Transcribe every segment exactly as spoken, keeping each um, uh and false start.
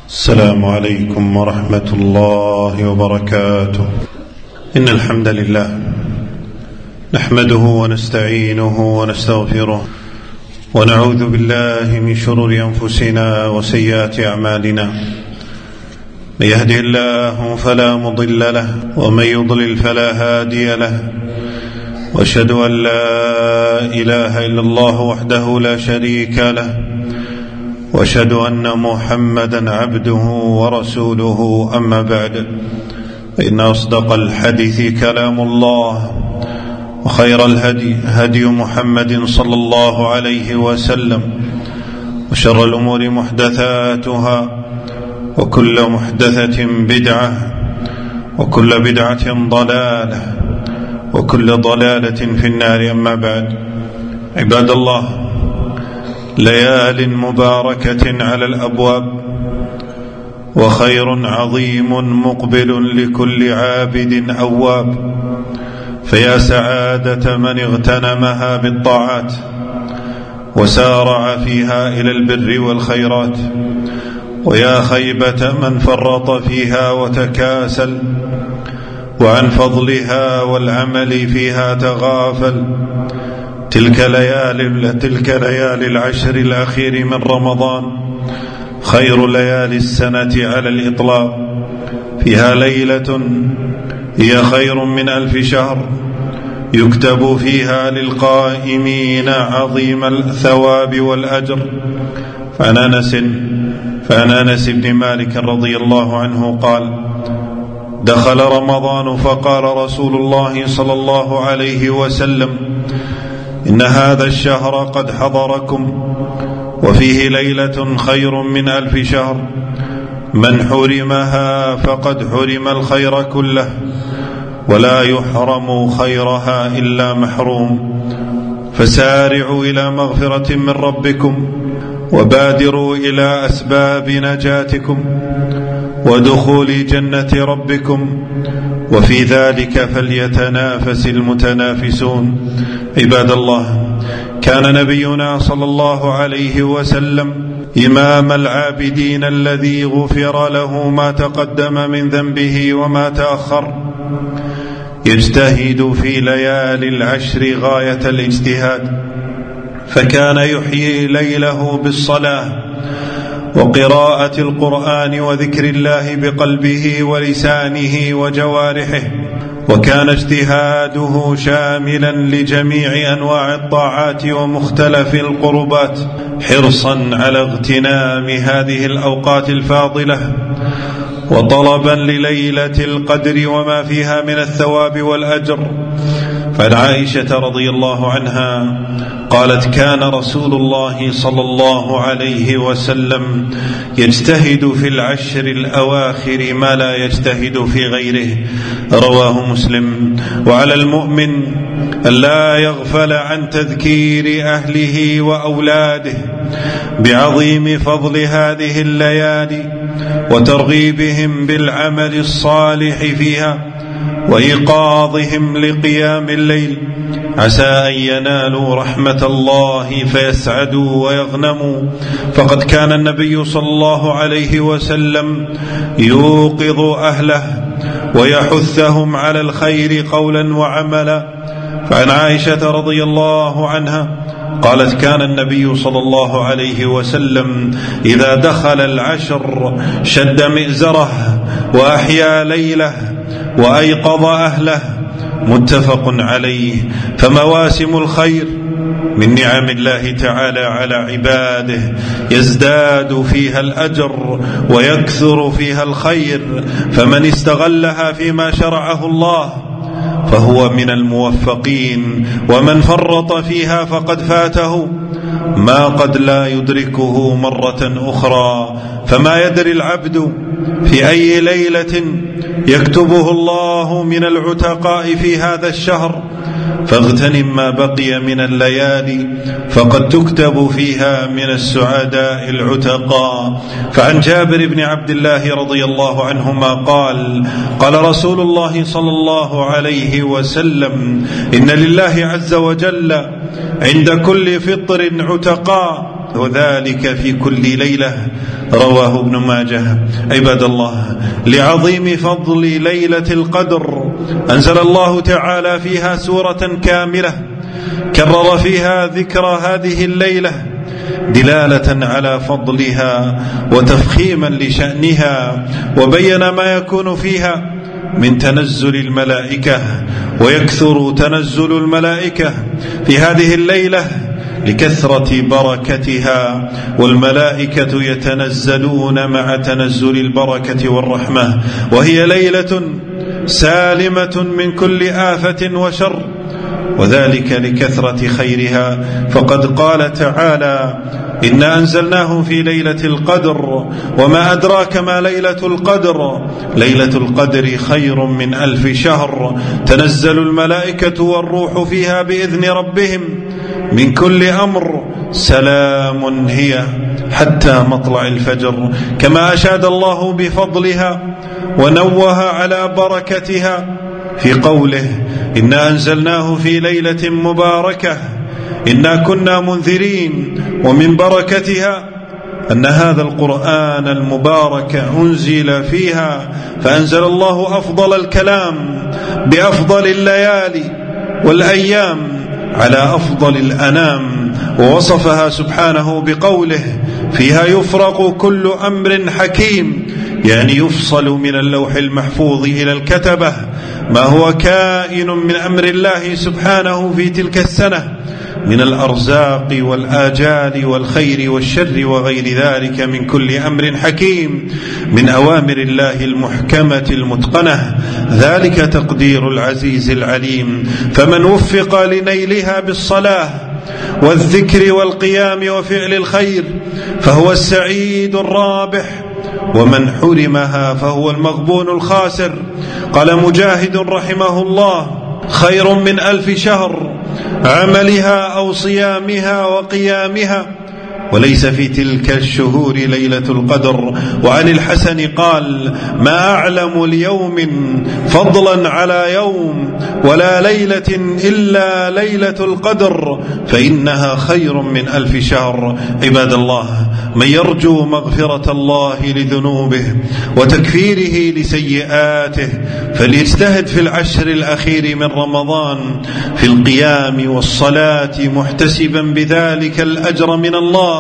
السلام عليكم ورحمة الله وبركاته. إن الحمد لله نحمده ونستعينه ونستغفره ونعوذ بالله من شرور أنفسنا وسيئات أعمالنا. من يهده الله فلا مضل له ومن يضلل فلا هادي له، وأشهد أن لا إله إلا الله وحده لا شريك له، وأشهد أن محمدا عبده ورسوله. أما بعد، فإن أصدق الحديث كلام الله، وخير الهدي هدي محمد صلى الله عليه وسلم، وشر الأمور محدثاتها، وكل محدثة بدعة، وكل بدعة ضلالة، وكل ضلالة في النار. أما بعد، عباد الله، ليال مباركة على الأبواب، وخير عظيم مقبل لكل عابد أواب، فيا سعادة من اغتنمها بالطاعات وسارع فيها إلى البر والخيرات، ويا خيبة من فرط فيها وتكاسل وعن فضلها والعمل فيها تغافل. تلك ليالي تلك ليالي العشر الأخير من رمضان خير ليالي السنة على الإطلاق، فيها ليلة هي خير من ألف شهر، يكتب فيها للقائمين عظيم الثواب والأجر. فعن أنس فعن أنس بن مالك رضي الله عنه قال: دخل رمضان فقال رسول الله صلى الله عليه وسلم: إن هذا الشهر قد حضركم، وفيه ليلة خير من ألف شهر، من حرمها فقد حرم الخير كله، ولا يحرم خيرها إلا محروم. فسارعوا إلى مغفرة من ربكم، وبادروا إلى أسباب نجاتكم ودخول جنة ربكم، وفي ذلك فليتنافس المتنافسون. عباد الله، كان نبينا صلى الله عليه وسلم إمام العابدين الذي غفر له ما تقدم من ذنبه وما تأخر، يجتهد في ليالي العشر غاية الاجتهاد، فكان يحيي ليله بالصلاة وقراءة القرآن وذكر الله بقلبه ولسانه وجوارحه، وكان اجتهاده شاملا لجميع أنواع الطاعات ومختلف القربات، حرصا على اغتنام هذه الأوقات الفاضلة، وطلبا لليلة القدر وما فيها من الثواب والأجر. فعن عائشة رضي الله عنها قالت: كان رسول الله صلى الله عليه وسلم يجتهد في العشر الأواخر ما لا يجتهد في غيره. رواه مسلم. وعلى المؤمن أن لا يغفل عن تذكير أهله وأولاده بعظيم فضل هذه الليالي، وترغيبهم بالعمل الصالح فيها، وإيقاظهم لقيام الليل، عسى أن ينالوا رحمة الله فيسعدوا ويغنموا. فقد كان النبي صلى الله عليه وسلم يوقظ أهله ويحثهم على الخير قولا وعملا. فعن عائشة رضي الله عنها قالت: كان النبي صلى الله عليه وسلم إذا دخل العشر شد مئزره وأحيا ليله وأيقظ أهله. متفق عليه. فمواسم الخير من نعم الله تعالى على عباده، يزداد فيها الأجر ويكثر فيها الخير، فمن استغلها فيما شرعه الله فهو من الموفقين، ومن فرط فيها فقد فاته ما قد لا يدركه مرة أخرى. فما يدري العبد في أي ليلة يكتبه الله من العتقاء في هذا الشهر، فاغتنم ما بقي من الليالي، فقد تكتب فيها من السعداء العتقاء. فعن جابر بن عبد الله رضي الله عنهما قال: قال رسول الله صلى الله عليه وسلم: إن لله عز وجل عند كل فطر عتقاء، وذلك في كل ليلة. رواه ابن ماجه. عباد الله، لعظيم فضل ليلة القدر أنزل الله تعالى فيها سورة كاملة كرر فيها ذكر هذه الليلة دلالة على فضلها وتفخيما لشأنها، وبين ما يكون فيها من تنزل الملائكة، ويكثر تنزل الملائكة في هذه الليلة لكثرة بركتها، والملائكة يتنزلون مع تنزل البركة والرحمة، وهي ليلة سالمة من كل آفة وشر، وذلك لكثرة خيرها. فقد قال تعالى: إنا أنزلناه في ليلة القدر وما أدراك ما ليلة القدر ليلة القدر خير من ألف شهر تنزل الملائكة والروح فيها بإذن ربهم من كل أمر سلام هي حتى مطلع الفجر. كما أشاد الله بفضلها ونوه على بركتها في قوله: إنا أنزلناه في ليلة مباركة إنا كنا منذرين. ومن بركتها أن هذا القرآن المبارك أنزل فيها، فأنزل الله أفضل الكلام بأفضل الليالي والأيام على أفضل الأنام، ووصفها سبحانه بقوله: فيها يفرق كل أمر حكيم، يعني يفصل من اللوح المحفوظ إلى الكتبة ما هو كائن من أمر الله سبحانه في تلك السنة من الأرزاق والآجال والخير والشر وغير ذلك من كل أمر حكيم من أوامر الله المحكمة المتقنة، ذلك تقدير العزيز العليم. فمن وفق لنيلها بالصلاة والذكر والقيام وفعل الخير فهو السعيد الرابح، ومن حرمها فهو المغبون الخاسر. قال مجاهد رحمه الله: خير من ألف شهر عملها أو صيامها وقيامها، وليس في تلك الشهور ليلة القدر. وعن الحسن قال: ما أعلم ليوم فضلا على يوم ولا ليلة إلا ليلة القدر فإنها خير من ألف شهر. عباد الله، من يرجو مغفرة الله لذنوبه وتكفيره لسيئاته فليجتهد في العشر الأخير من رمضان في القيام والصلاة محتسبا بذلك الأجر من الله،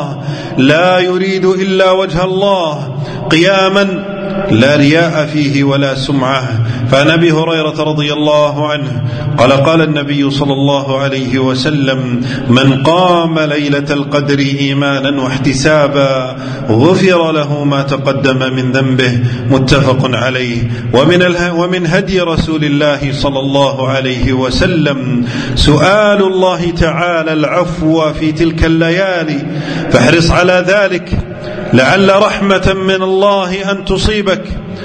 لا يريد إلا وجه الله، قياما لا رياء فيه ولا سمعة. فعن أبي هريرة رضي الله عنه قال: قال النبي صلى الله عليه وسلم: من قام ليلة القدر إيمانا واحتسابا غفر له ما تقدم من ذنبه. متفق عليه. ومن, ومن هدي رسول الله صلى الله عليه وسلم سؤال الله تعالى العفو في تلك الليالي، فاحرص على ذلك لعل رحمة من الله أن تصيبك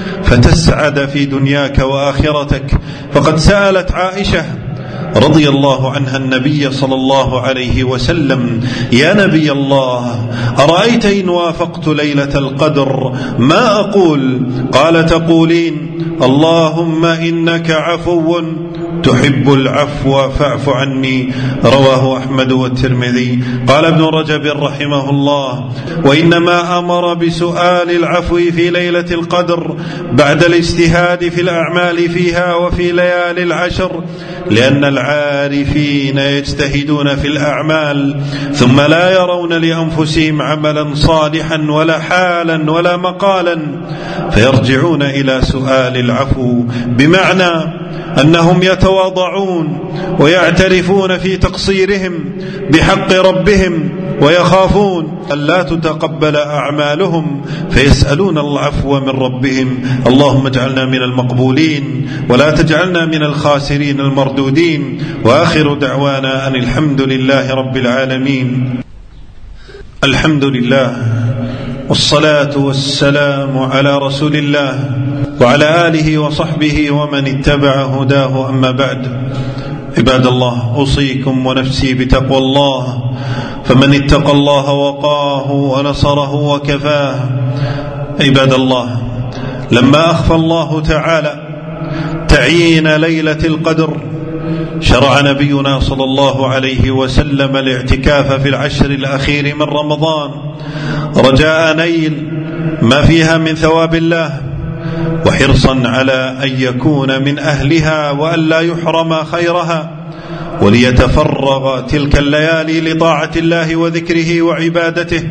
فتسعد في دنياك وآخرتك. فقد سألت عائشة رضي الله عنها النبي صلى الله عليه وسلم: يا نبي الله، أرأيت إن وافقت ليلة القدر ما أقول؟ قال: تقولين: اللهم إنك عفو تحب العفو فاعف عني. رواه أحمد والترمذي. قال ابن رجب رحمه الله: وإنما أمر بسؤال العفو في ليلة القدر بعد الاجتهاد في الأعمال فيها وفي ليالي العشر، لأن العارفين يجتهدون في الأعمال ثم لا يرون لأنفسهم عملا صالحا ولا حالا ولا مقالا فيرجعون إلى سؤال العفو، بمعنى أنهم يتواضعون ويعترفون في تقصيرهم بحق ربهم ويخافون أن لا تتقبل أعمالهم فيسألون العفو من ربهم. اللهم اجعلنا من المقبولين ولا تجعلنا من الخاسرين المردودين. وآخر دعوانا أن الحمد لله رب العالمين. الحمد لله والصلاة والسلام على رسول الله وعلى آله وصحبه ومن اتبع هداه، أما بعد. عباد الله، أوصيكم ونفسي بتقوى الله، فمن اتقى الله وقاه ونصره وكفاه. عباد الله، لما أخفى الله تعالى تعيين ليلة القدر شرع نبينا صلى الله عليه وسلم الاعتكاف في العشر الأخير من رمضان رجاء نيل ما فيها من ثواب الله، وحرصا على أن يكون من أهلها وأن لا يحرم خيرها، وليتفرغ تلك الليالي لطاعة الله وذكره وعبادته.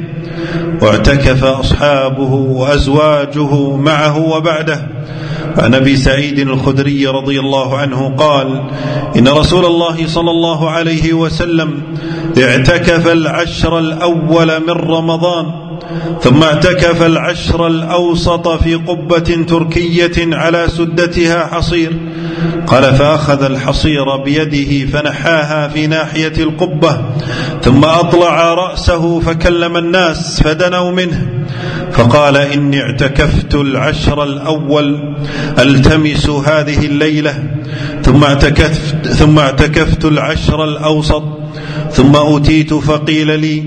واعتكف أصحابه وأزواجه معه وبعده. عن أبي سعيد الخدري رضي الله عنه قال: إن رسول الله صلى الله عليه وسلم اعتكف العشر الأول من رمضان، ثم اعتكف العشر الأوسط في قبة تركية على سدتها حصير. قال: فأخذ الحصير بيده فنحاها في ناحية القبة، ثم أطلع رأسه فكلم الناس فدنوا منه، فقال: إني اعتكفت العشر الأول ألتمس هذه الليلة، ثم اعتكفت, ثم اعتكفت العشر الأوسط، ثم أتيت فقيل لي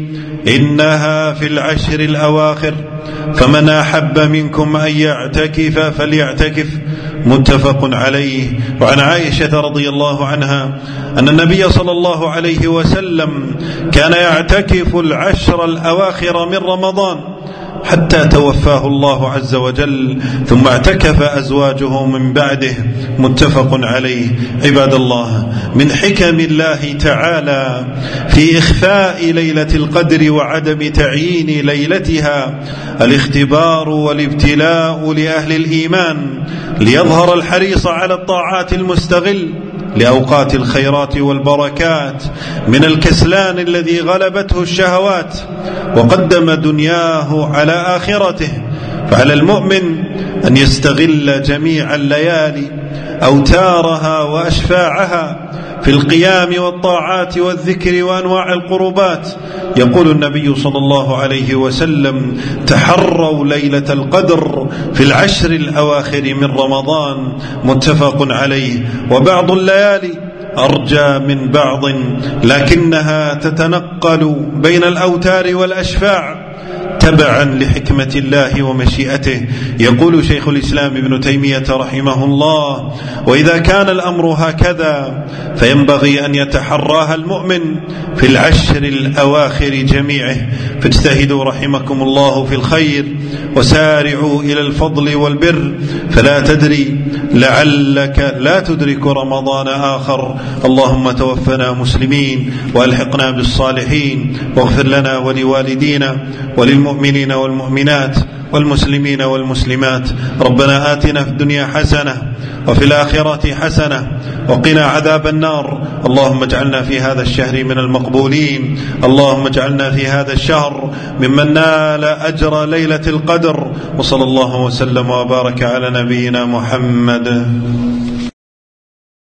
إنها في العشر الأواخر، فمن أحب منكم أن يعتكف فليعتكف. متفق عليه. وعن عائشة رضي الله عنها أن النبي صلى الله عليه وسلم كان يعتكف العشر الأواخر من رمضان حتى توفاه الله عز وجل، ثم اعتكف أزواجه من بعده. متفق عليه. عباد الله، من حكم الله تعالى في إخفاء ليلة القدر وعدم تعيين ليلتها الاختبار والابتلاء لأهل الإيمان، ليظهر الحريص على الطاعات المستغل لأوقات الخيرات والبركات من الكسلان الذي غلبته الشهوات وقدم دنياه على آخرته. فعلى المؤمن أن يستغل جميع الليالي أوتارها وأشفاعها في القيام والطاعات والذكر وأنواع القربات. يقول النبي صلى الله عليه وسلم: تحروا ليلة القدر في العشر الأواخر من رمضان. متفق عليه. وبعض الليالي أرجى من بعض، لكنها تتنقل بين الأوتار والأشفاع تبعا لحكمة الله ومشيئته. يقول شيخ الإسلام ابن تيمية رحمه الله: وإذا كان الأمر هكذا فينبغي أن يتحراها المؤمن في العشر الأواخر جميعه. فاجتهدوا رحمكم الله في الخير وسارعوا إلى الفضل والبر، فلا تدري لعلك لا تدرك رمضان آخر. اللهم توفنا مسلمين وألحقنا بالصالحين، واغفر لنا ولوالدينا وللمؤمنين والمؤمنات والمسلمين والمسلمات. ربنا آتنا في الدنيا حسنة وفي الآخرة حسنة وقنا عذاب النار. اللهم اجعلنا في هذا الشهر من المقبولين. اللهم اجعلنا في هذا الشهر ممن نال أجر ليلة القدر. وصلى الله وسلم وبارك على نبينا محمد.